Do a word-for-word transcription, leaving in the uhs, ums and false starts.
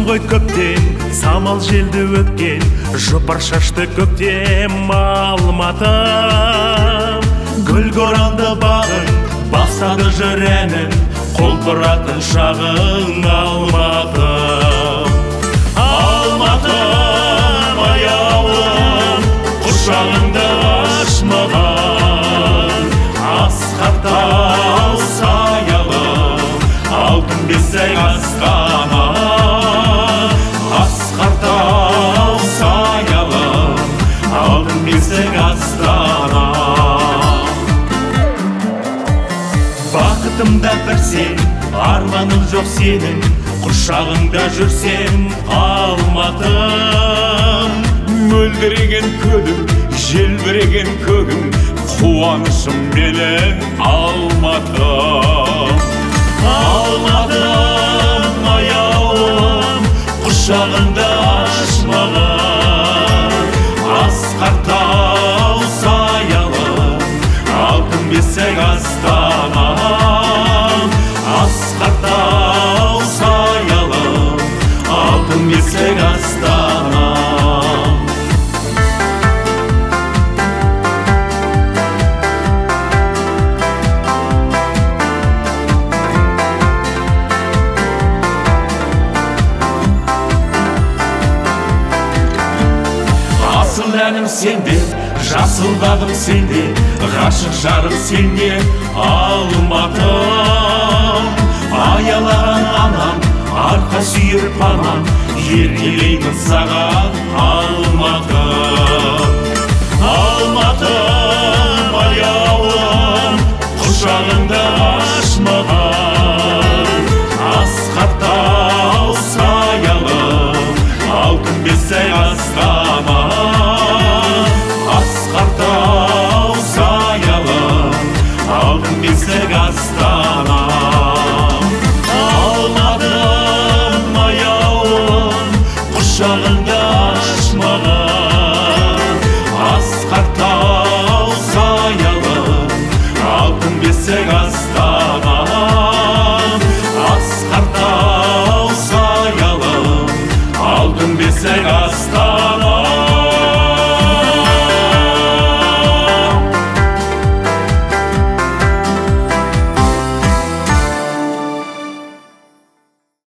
ғой көптен, самал желді өткен, жопар шашты көктем Алматым. Гүлге оранды бағың, бастады жыр әнін, құлпыратын шағың Алматым. Алматым аяулым, құшағыңды ашмаған, асқар тау саялым, алтын бесік астана. Асқар тау саялым, алтын бесік астана. Бақытымда бір сен, арманым жоқ сенің, құшағыңда жүрсем Алматым. Мөлдіреген көлім, желбіреген көгім, қуанышым менің Алматым. Алматым аяулым, құшағыңда ашмаған, асқар тау саялым, алтын бесік астана. Асқар тау саялым, алтын бесік астана. Асыл әнім сенде, жасыл бағым сенде, ғашық жарым сенде Алматым. Аялаған анам, арқа сүйер панам, еркелеймін саған Алматым. Алматым